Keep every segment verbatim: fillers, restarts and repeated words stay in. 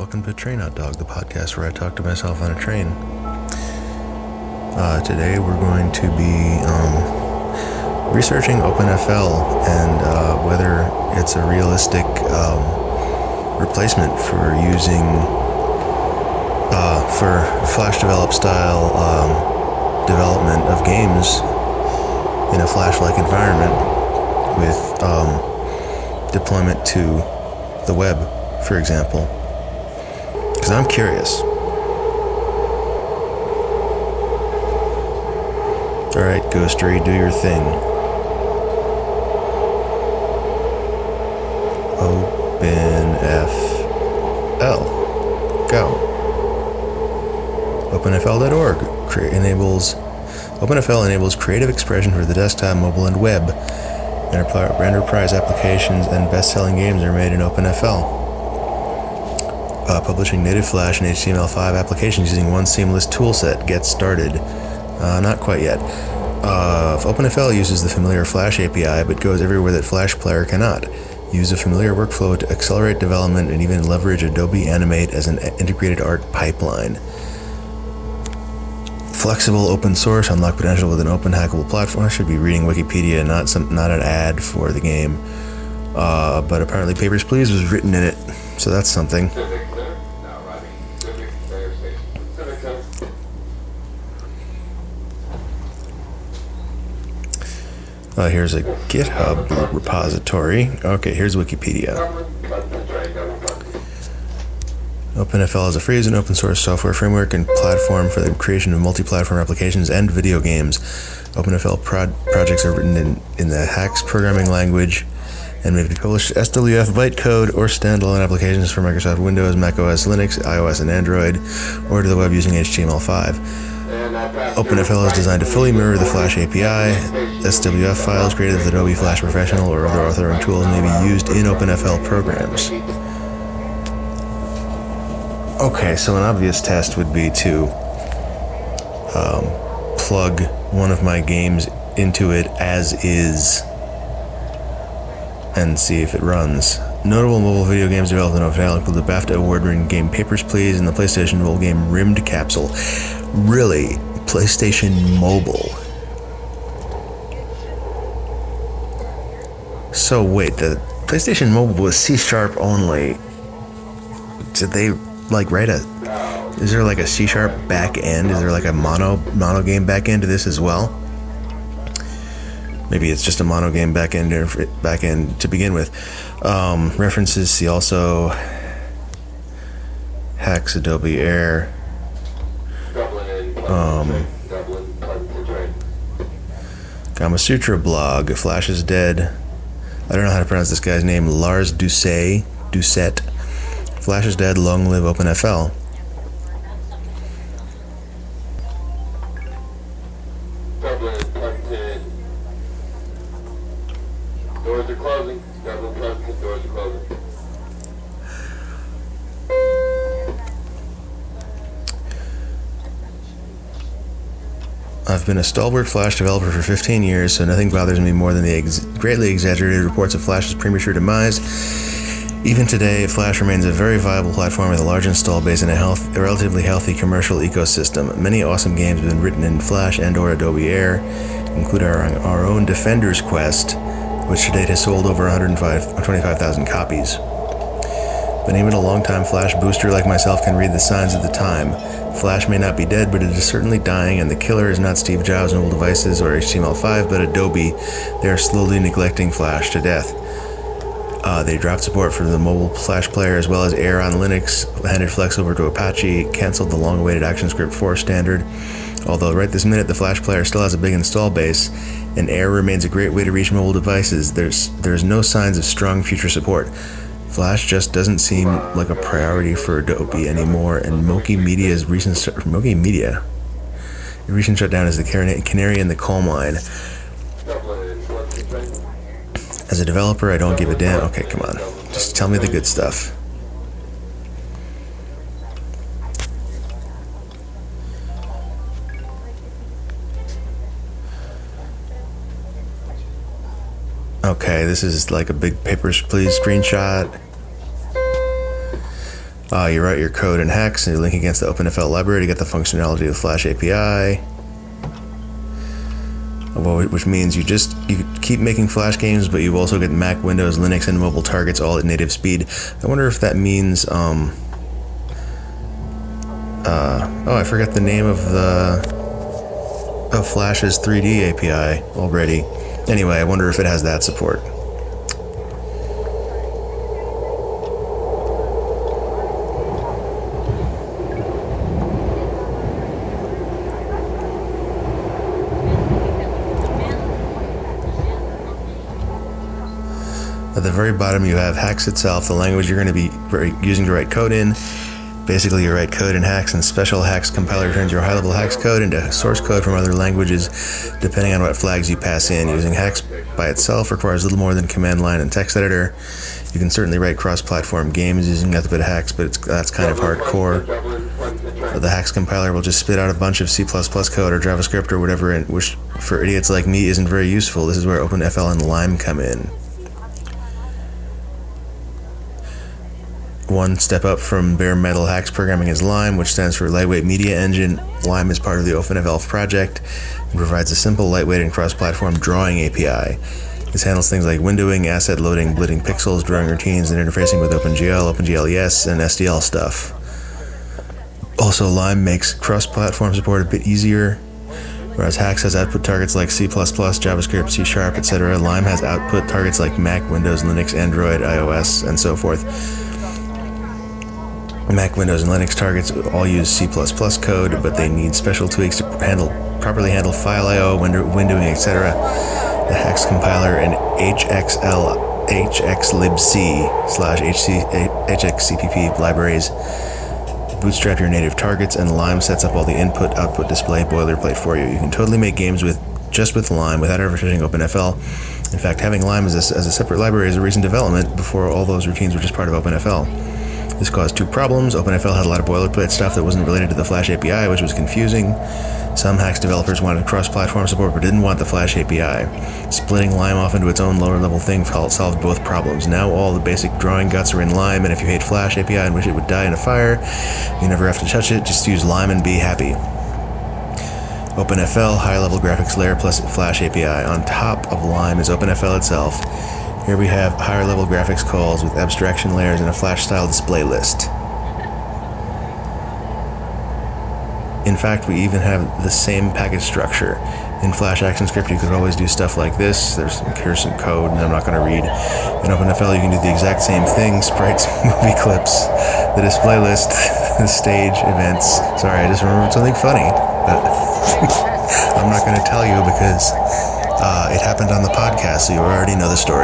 Welcome to Train Hot Dog, the podcast where I talk to myself on a train. Uh, today we're going to be um, researching OpenFL and uh, whether it's a realistic um, replacement for using uh, for Flash develop style um, development of games in a Flash-like environment with um, deployment to the web, for example. Because I'm curious. Alright, Ghostery, do your thing. OpenFL. Go. OpenFL dot org Cre- enables OpenFL enables creative expression for the desktop, mobile, and web. Enterprise applications and best-selling games are made in OpenFL. Uh, publishing native Flash and H T M L five applications using one seamless toolset. Get started. Uh, not quite yet. Uh, OpenFL uses the familiar Flash A P I, but goes everywhere that Flash Player cannot. Use a familiar workflow to accelerate development and even leverage Adobe Animate as an integrated art pipeline. Flexible open source, unlock potential with an open hackable platform. I should be reading Wikipedia, not some, not an ad for the game. Uh, but apparently Papers, Please was written in it, so that's something. Uh, here's a GitHub repository. Okay, here's Wikipedia. OpenFL is a free and open source software framework and platform for the creation of multi-platform applications and video games. OpenFL prod- projects are written in, in the HAX programming language and may be published S W F bytecode or standalone applications for Microsoft Windows, macOS, Linux, iOS, and Android, or to the web using H T M L five. OpenFL is designed to fully mirror the Flash A P I. S W F files created with Adobe Flash Professional or other authoring tools may be used in OpenFL programs. Okay, so an obvious test would be to um, plug one of my games into it as is and see if it runs. Notable mobile video games developed in OpenFL include the BAFTA award-winning game Papers, Please and the PlayStation mobile game Rimmed Capsule. Really? PlayStation Mobile? So wait, the PlayStation Mobile was C Sharp only. Did they like write a... Is there like a C Sharp back end? Is there like a mono mono game back end to this as well? Maybe it's just a mono game back end, back end to begin with. Um, references, see also HAX Adobe Air. Um, Gamasutra blog, Flash is dead. I don't know how to pronounce this guy's name. Lars Doucet, Doucet. Flash is dead, long live OpenFL. Doors are closing. Dublin Pleasanton, doors are closing. I've been a stalwart Flash developer for fifteen years, so nothing bothers me more than the ex- greatly exaggerated reports of Flash's premature demise. Even today, Flash remains a very viable platform with a large install base and a, health, a relatively healthy commercial ecosystem. Many awesome games have been written in Flash and or Adobe Air, including our, our own Defender's Quest, which to date has sold over one hundred twenty-five thousand copies. But even a long-time Flash booster like myself can read the signs of the time. Flash may not be dead, but it is certainly dying, and the killer is not Steve Jobs' mobile devices or H T M L five, but Adobe. They are slowly neglecting Flash to death. Uh, they dropped support for the mobile Flash player as well as Air on Linux, handed Flex over to Apache, canceled the long-awaited ActionScript four standard. Although right this minute the Flash player still has a big install base, and Air remains a great way to reach mobile devices, there's there's no signs of strong future support. Flash just doesn't seem like a priority for Adobe anymore, and Moki Media's recent Moki Media recent shutdown is the canary in the coal mine. As a developer, I don't give a damn. Okay, come on. Just tell me the good stuff. Okay, this is like a big Papers, Please screenshot. Uh, you write your code in hex and you link against the OpenFL library to get the functionality of the Flash A P I. Which means you just you keep making Flash games, but you also get Mac, Windows, Linux, and mobile targets all at native speed. I wonder if that means um. Uh, oh, I forgot the name of the of Flash's three D A P I already. Anyway, I wonder if it has that support. At the very bottom, you have hex itself, the language you're going to be using to write code in. Basically, you write code in hex, and special hex compiler turns your high-level hex code into source code from other languages, depending on what flags you pass in. Using hex by itself requires little more than command line and text editor. You can certainly write cross-platform games using nothing but hex, but it's, that's kind of hardcore. The hex compiler will just spit out a bunch of C plus plus code or JavaScript or whatever, which for idiots like me isn't very useful. This is where OpenFL and Lime come in. One step up from bare metal hex programming is Lime, which stands for Lightweight Media Engine. Lime is part of the OpenFL project and provides a simple, lightweight, and cross-platform drawing A P I. This handles things like windowing, asset loading, blitting pixels, drawing routines, and interfacing with OpenGL, OpenGLES, and S D L stuff. Also, Lime makes cross-platform support a bit easier. Whereas Hex has output targets like C plus plus, JavaScript, C Sharp, et cetera, Lime has output targets like Mac, Windows, Linux, Android, iOS, and so forth. Mac, Windows, and Linux targets all use C plus plus code, but they need special tweaks to handle properly handle file I O, window, windowing, et cetera. The Hex compiler and H X L, hxlibc slash hxcpp libraries bootstrap your native targets, and Lime sets up all the input-output display boilerplate for you. You can totally make games with just with Lime without ever touching OpenFL. In fact, having Lime as a, as a separate library is a recent development. Before, all those routines were just part of OpenFL. This caused two problems. OpenFL had a lot of boilerplate stuff that wasn't related to the Flash A P I, which was confusing. Some Hex developers wanted cross-platform support but didn't want the Flash A P I. Splitting Lime off into its own lower-level thing solved both problems. Now all the basic drawing guts are in Lime, and if you hate Flash A P I and wish it would die in a fire, you never have to touch it. Just use Lime and be happy. OpenFL, high-level graphics layer plus Flash A P I. On top of Lime is OpenFL itself. Here we have higher level graphics calls with abstraction layers and a Flash style display list. In fact, we even have the same package structure. In Flash ActionScript, you could always do stuff like this. There's some, here's some code, and I'm not going to read. In OpenFL, you can do the exact same thing: sprites, movie clips, the display list, the stage, events. Sorry, I just remembered something funny, but I'm not going to tell you because Uh, it happened on the podcast, so you already know the story.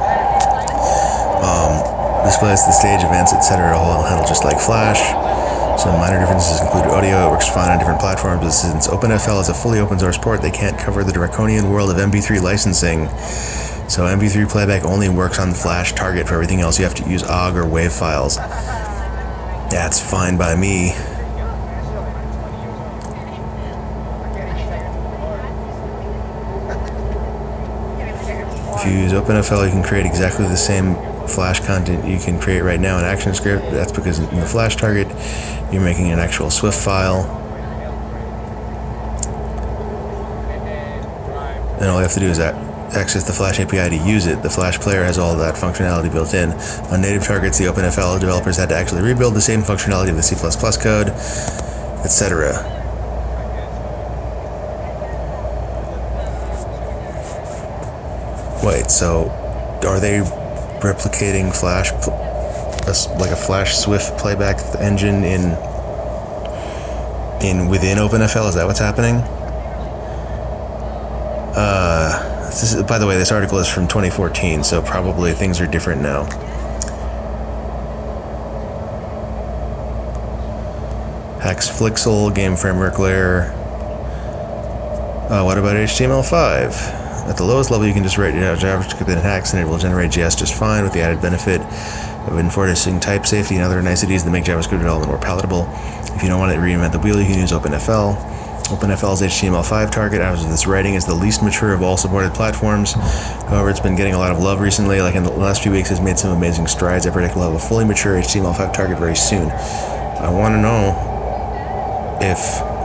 Um, displays, the stage, events, et cetera, all handled just like Flash. Some minor differences include audio. It works fine on different platforms, but since OpenFL is a fully open source port, they can't cover the draconian world of M P three licensing. So M P three playback only works on the Flash target. For everything else, you have to use O G or WAV files. That's fine by me. If you use OpenFL, you can create exactly the same Flash content you can create right now in ActionScript. That's because in the Flash target, you're making an actual Swift file. And all you have to do is access the Flash A P I to use it. The Flash player has all of that functionality built in. On native targets, the OpenFL developers had to actually rebuild the same functionality of the C plus plus code, et cetera. Wait, so are they replicating Flash, like a Flash Swift playback engine in in within OpenFL? Is that what's happening? Uh, this is, by the way, this article is from twenty fourteen, so probably things are different now. Hex Flixel, game framework layer. Uh, what about H T M L five? At the lowest level, you can just write you know, JavaScript in Hex, and it will generate J S just fine, with the added benefit of enforcing type safety and other niceties that make JavaScript development more palatable. If you don't want to reinvent the wheel, you can use OpenFL. OpenFL's H T M L five target as of this writing is the least mature of all supported platforms. However, it's been getting a lot of love recently. Like in the last few weeks, has made some amazing strides. I predict we'll have a fully mature H T M L five target very soon. I want to know if...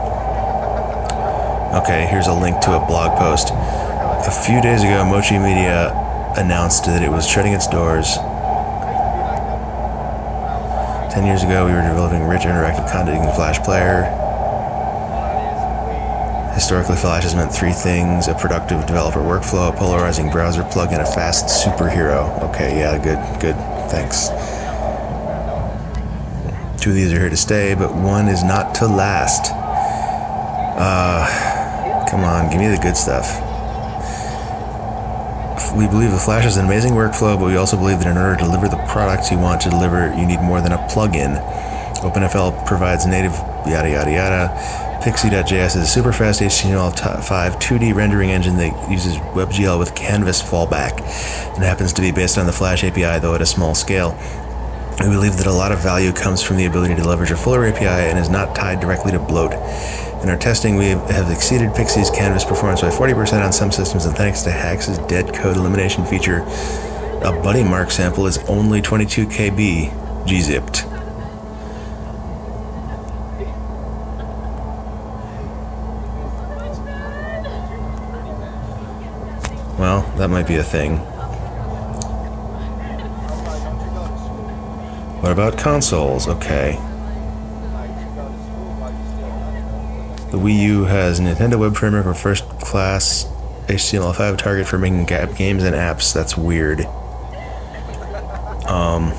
Okay, here's a link to a blog post. A few days ago, Mochi Media announced that it was shutting its doors. Ten years ago, we were developing rich interactive content in Flash Player. Historically, Flash has meant three things: a productive developer workflow, a polarizing browser plugin, a fast superhero. Okay, yeah, good, good, thanks. Two of these are here to stay, but one is not to last. Uh, come on, give me the good stuff. We believe the Flash is an amazing workflow, but we also believe that in order to deliver the products you want to deliver, you need more than a plugin. OpenFL provides native yada yada yada. Pixie.js is a super fast H T M L five two D rendering engine that uses WebGL with Canvas fallback and happens to be based on the Flash A P I, though at a small scale. We believe that a lot of value comes from the ability to leverage a fuller A P I and is not tied directly to bloat. In our testing, we have exceeded Pixie's Canvas performance by forty percent on some systems, and thanks to Hax's dead code elimination feature, a buddy mark sample is only twenty-two K B gzipped. Well, that might be a thing. What about consoles? Okay. The Wii U has Nintendo Web Framework for first-class H T M L five target for making games and apps. That's weird. Um,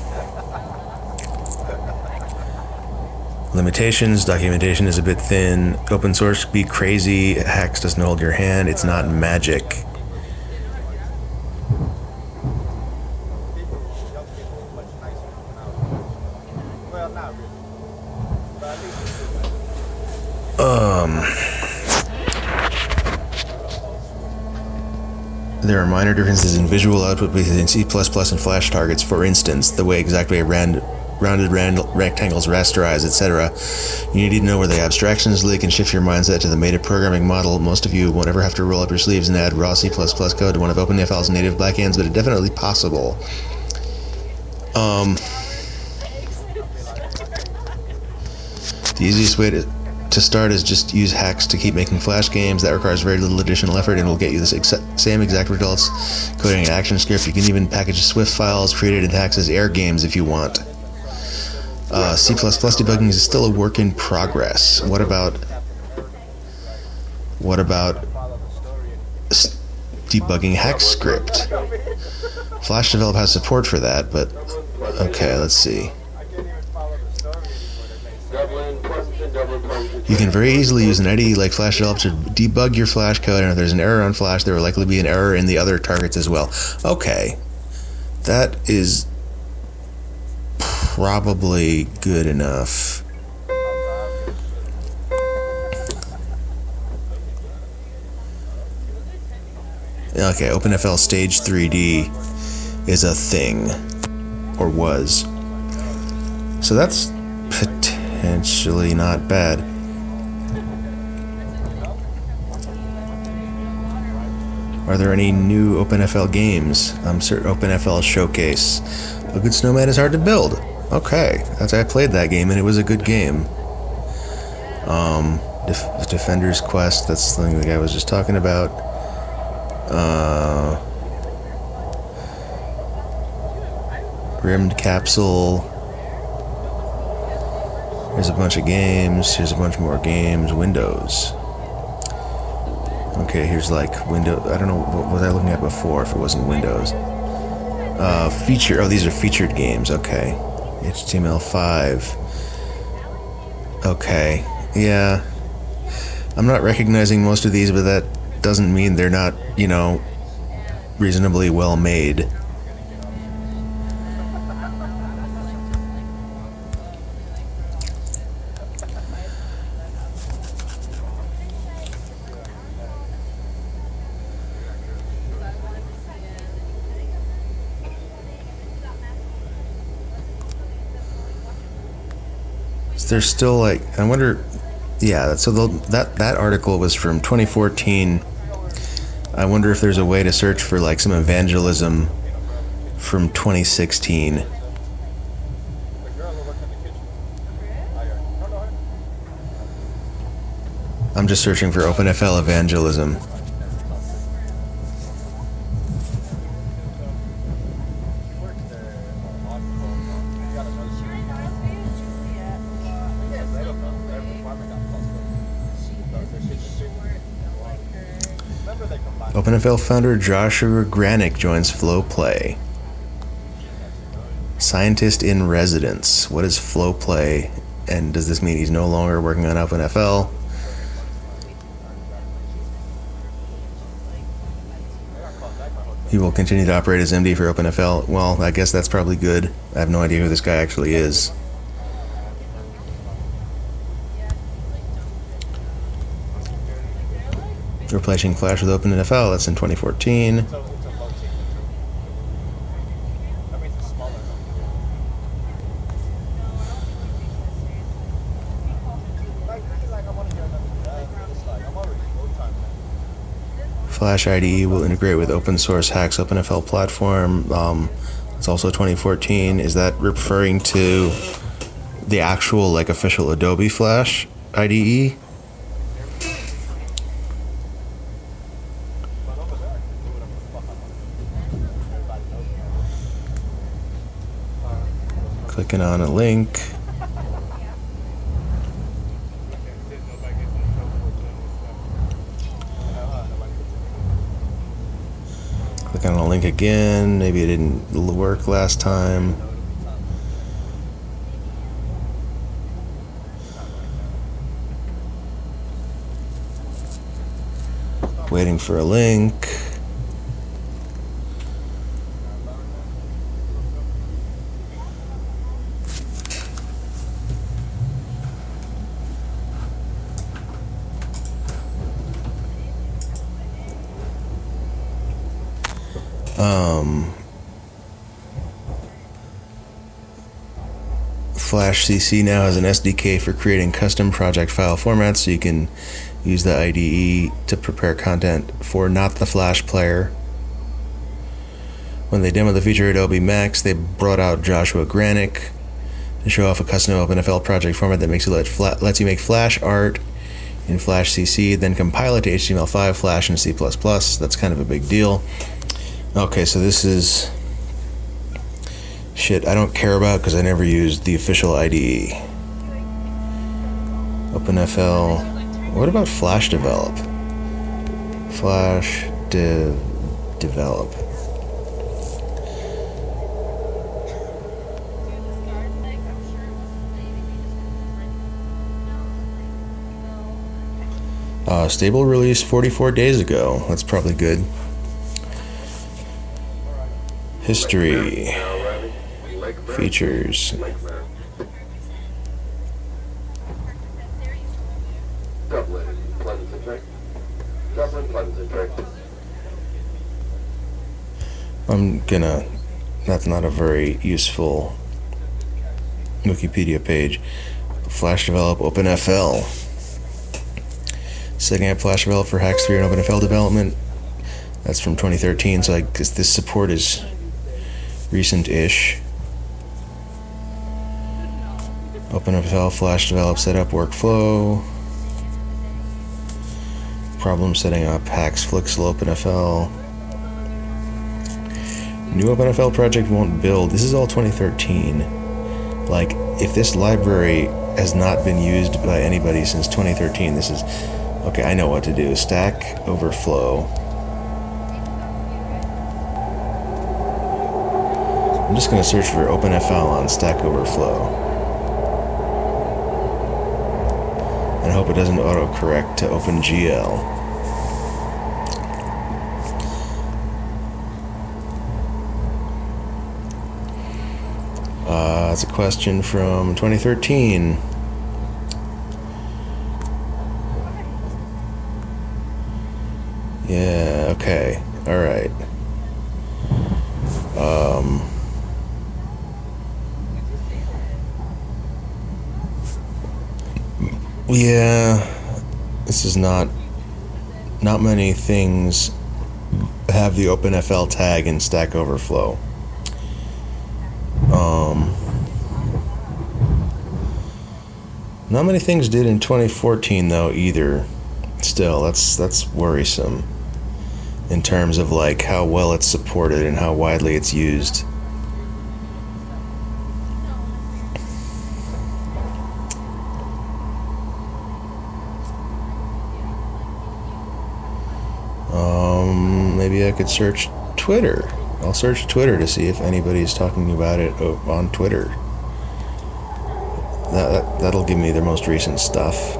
limitations. Documentation is a bit thin. Open source be crazy. Hax doesn't hold your hand. It's not magic. Um, there are minor differences in visual output between C plus plus and Flash targets. For instance, the way exactly rand, rounded rand, rectangles rasterize, et cetera. You need to know where the abstractions leak and shift your mindset to the native programming model. Most of you won't ever have to roll up your sleeves and add raw C plus plus code to one of OpenFL's native backends, but it's definitely possible. Um, the easiest way to To start is just use Hax to keep making Flash games. That requires very little additional effort and will get you the ex same exact results coding an action script. You can even package Swift files created in Hax's Air games if you want. Uh, C plus plus debugging is still a work in progress. What about what about debugging Hax script? Flash Develop has support for that, but okay, let's see. You can very easily use an I D E like Flash Develop to debug your Flash code, and if there's an error on Flash, there will likely be an error in the other targets as well. Okay, that is probably good enough. Okay, OpenFL Stage three D is a thing, or was. So that's potentially not bad. Are there any new OpenFL games? I'm certain OpenFL Showcase. A Good Snowman is hard to build. Okay, that's I played that game and it was a good game. Um, Def Defender's Quest. That's the thing the guy was just talking about. Uh, Rimmed Capsule. Here's a bunch of games. Here's a bunch more games. Windows. Okay, here's like Windows. I don't know, what was I looking at before if it wasn't Windows? Uh, feature. Oh, these are featured games. Okay. H T M L five. Okay. Yeah. I'm not recognizing most of these, but that doesn't mean they're not, you know, reasonably well made. There's still like, I wonder, Yeah, so the, that that article was from twenty fourteen. I wonder if there's a way to search for like some evangelism from twenty sixteen. I'm just searching for OpenFL evangelism. OpenFL founder Joshua Granick joins FlowPlay. Scientist in residence. What is FlowPlay? And does this mean he's no longer working on OpenFL? He will continue to operate as M D for OpenFL. Well, I guess that's probably good. I have no idea who this guy actually is. Replacing Flash with OpenFL, that's in twenty fourteen. Flash I D E will integrate with open source Hacks OpenFL platform. Um, it's also twenty fourteen. Is that referring to the actual, like, official Adobe Flash I D E? Clicking on a link. Click on a link again. Maybe it didn't work last time. Waiting for a link. Um, Flash C C now has an S D K for creating custom project file formats, so you can use the I D E to prepare content for not the Flash player. When they demoed the feature at Adobe Max, they brought out Joshua Granick to show off a custom OpenFL project format that makes you let fla lets you make Flash art in Flash C C, then compile it to H T M L five, Flash, and C plus plus. That's kind of a big deal. Okay, so this is shit I don't care about because I never used the official I D E. OpenFL. What about Flash Develop? Flash Dev Develop. Uh, stable release forty-four days ago. That's probably good. History. Features. I'm gonna... That's not a very useful Wikipedia page. Flash Develop OpenFL. Setting up Flash Develop for Hacks three and OpenFL development. That's from twenty thirteen, so I guess this support is recent-ish. OpenFL Flash Develop Setup Workflow. Problem setting up Hacks Flixel OpenFL. New OpenFL project won't build. This is all twenty thirteen. Like, if this library has not been used by anybody since twenty thirteen, this is... Okay, I know what to do. Stack Overflow. I'm just going to search for OpenFL on Stack Overflow. And hope it doesn't autocorrect to OpenGL. Uh, that's a question from twenty thirteen. Yeah, okay. Alright. Um... Yeah, this is not, not many things have the OpenFL tag in Stack Overflow. Um, not many things did in twenty fourteen though either. Still, that's that's worrisome in terms of like how well it's supported and how widely it's used. Um, maybe I could search Twitter. I'll search Twitter to see if anybody's talking about it on Twitter. That, that, that'll give me their most recent stuff.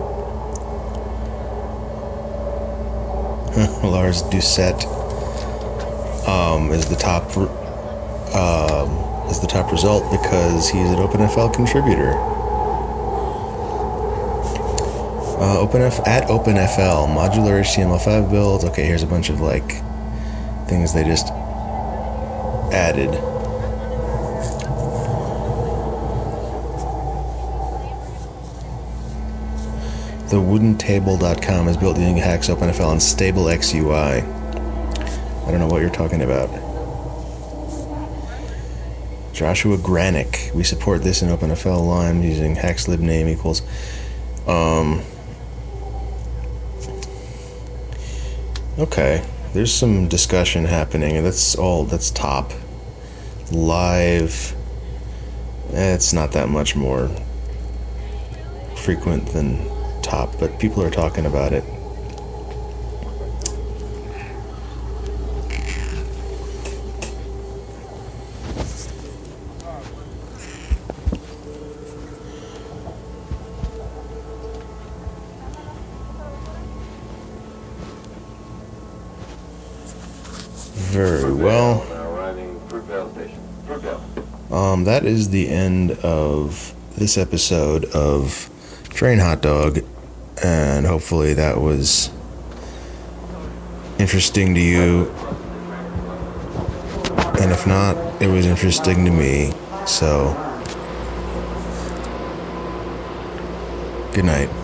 Lars Doucette um, is the top uh, is the top result because he's an OpenFL contributor. Uh, OpenF at OpenFL modular H T M L five builds. Okay, here's a bunch of like things they just added. The wooden table dot com is built using Hack's OpenFL and stable X U I. I don't know what you're talking about. Joshua Granick. We support this in OpenFL Lime using Hack's libname equals. Um, okay, there's some discussion happening, and that's all. That's top. Live. Eh, it's not that much more frequent than top, but people are talking about it. Very well. Um, that is the end of this episode of Train Hot Dog, and hopefully that was interesting to you, and if not, it was interesting to me. So good night.